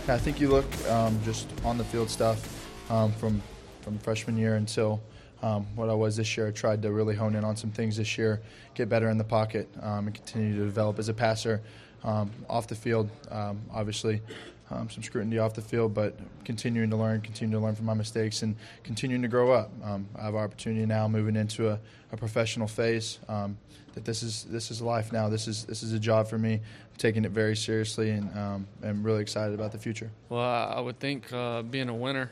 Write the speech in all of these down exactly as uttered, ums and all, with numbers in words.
Yeah, I think you look um, just on the field stuff um, from from freshman year until um, what I was this year. I tried to really hone in on some things this year, get better in the pocket, um, and continue to develop as a passer um, off the field. Um, obviously, um, some scrutiny off the field, but continuing to learn, continue to learn from my mistakes, and continuing to grow up. Um, I have an opportunity now moving into a, a professional phase. Um, that this is this is life now. This is this is a job for me. I'm taking it very seriously, and um, I'm really excited about the future. Well, I would think uh, being a winner.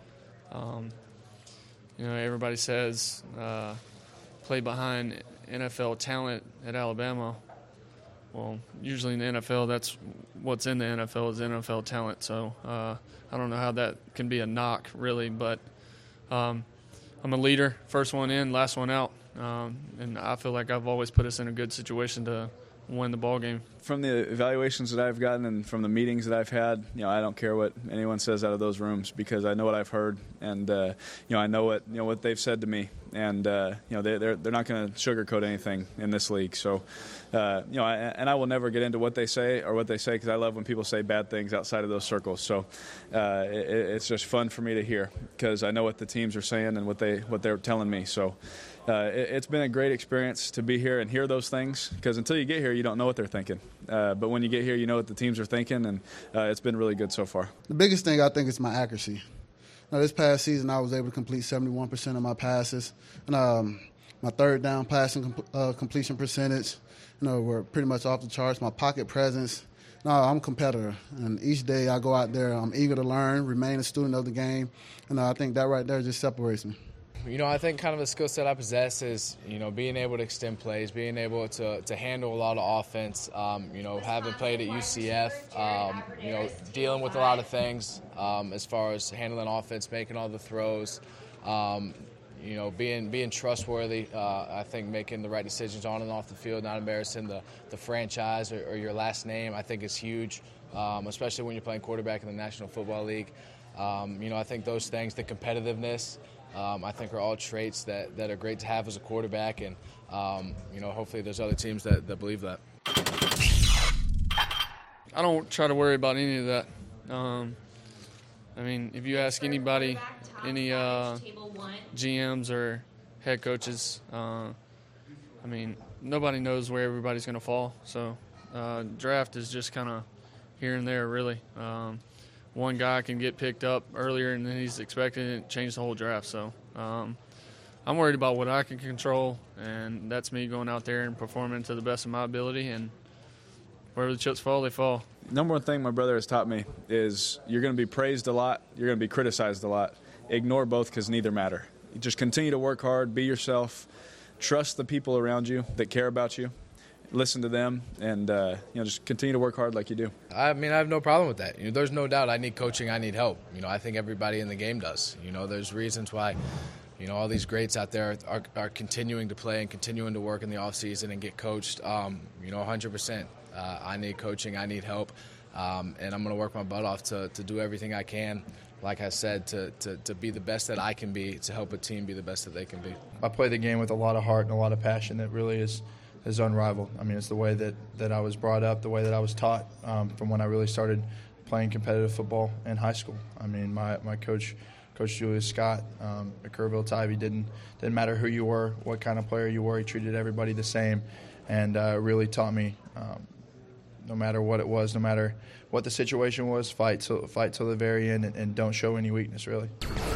Um, you know, everybody says uh, play behind N F L talent at Alabama. Well, usually in the N F L, that's what's in the N F L is N F L talent. So uh, I don't know how that can be a knock, really. But um, I'm a leader, first one in, last one out. Um, and I feel like I've always put us in a good situation to win the ball game. From the evaluations that I've gotten and from the meetings that I've had, you know, I don't care what anyone says out of those rooms because I know what I've heard, and uh, you know, I know what you know what they've said to me, and uh, you know, they, they're they're not going to sugarcoat anything in this league. So, uh, you know, I, and I will never get into what they say or what they say because I love when people say bad things outside of those circles. So, uh, it, it's just fun for me to hear because I know what the teams are saying and what they what they're telling me. So. Uh, it, it's been a great experience to be here and hear those things because until you get here, you don't know what they're thinking. Uh, but when you get here, you know what the teams are thinking, and uh, it's been really good so far. The biggest thing I think is my accuracy. Now, this past season, I was able to complete seventy-one percent of my passes, and um, my third down passing com- uh, completion percentage, you know, were pretty much off the charts. My pocket presence. No, I'm a competitor, and each day I go out there, I'm eager to learn, remain a student of the game, and uh, I think that right there just separates me. You know, I think kind of the skill set I possess is, you know, being able to extend plays, being able to, to handle a lot of offense, um, you know, having played at U C F, um, you know, dealing with a lot of things um, as far as handling offense, making all the throws, um, you know, being being trustworthy, uh, I think making the right decisions on and off the field, not embarrassing the, the franchise or, or your last name, I think is huge, um, especially when you're playing quarterback in the National Football League. Um, you know, I think those things, the competitiveness, Um, I think are all traits that, that are great to have as a quarterback, and um, you know, hopefully there's other teams that, that believe that. I don't try to worry about any of that. Um, I mean, if you ask anybody, any uh, G Ms or head coaches, uh, I mean, nobody knows where everybody's going to fall. So uh, draft is just kind of here and there, really. Um, One guy can get picked up earlier and then he's expected to change the whole draft. So um, I'm worried about what I can control, and that's me going out there and performing to the best of my ability. And wherever the chips fall, they fall. Number one thing my brother has taught me is you're going to be praised a lot, you're going to be criticized a lot. Ignore both because neither matter. You just continue to work hard, be yourself, trust the people around you that care about you. Listen to them, and uh, you know, just continue to work hard like you do. I mean, I have no problem with that. You know, there's no doubt I need coaching, I need help. You know, I think everybody in the game does. You know, there's reasons why, you know, all these greats out there are, are continuing to play and continuing to work in the off season and get coached. Um, you know, one hundred percent. Uh, I need coaching, I need help, um, and I'm going to work my butt off to, to do everything I can. Like I said, to, to, to be the best that I can be, to help a team be the best that they can be. I play the game with a lot of heart and a lot of passion that really is is unrivaled. I mean, it's the way that, that I was brought up, the way that I was taught um, from when I really started playing competitive football in high school. I mean, my, my coach, Coach Julius Scott um, at Kerrville Tivy, didn't didn't matter who you were, what kind of player you were. He treated everybody the same, and uh, really taught me, um, no matter what it was, no matter what the situation was, fight till fight till the very end, and, and don't show any weakness, really.